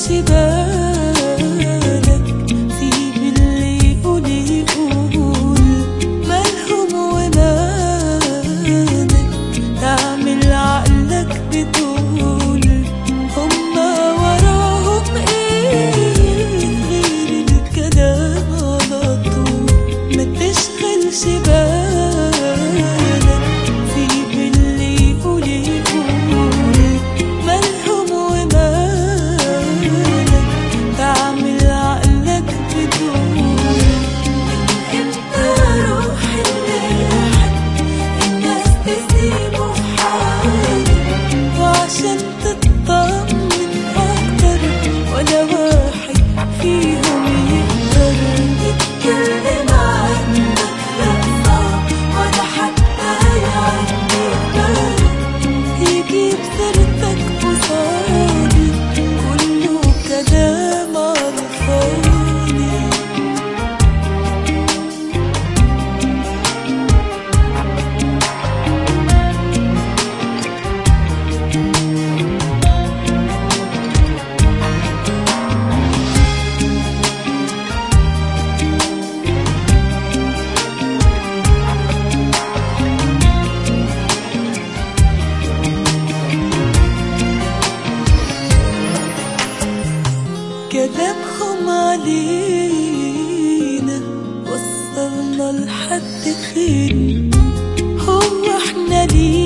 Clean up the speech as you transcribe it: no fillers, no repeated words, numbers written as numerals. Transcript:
بالك، سيب اللي يقول يقول، مالهم ومالك، تعمل عقلك بطول، هما وراهم ايه غير الكلام على طول. ما تشغلش بالك، سيب اللي يقول يقول، مالهم ومالك، تعمل عقلك بدون. امتى روح الواحد الناس تسيبه في حاله، وعشان تطمن اكتر ولا واحد فيهم يقدر يتكلم عنك، لا صعب ولا حتى يعدي بالك، يجيب سيرتك قصادي كله كلام على الفاضي. كلامهم علينا وصلنا لحد فين؟ هو احنا ليه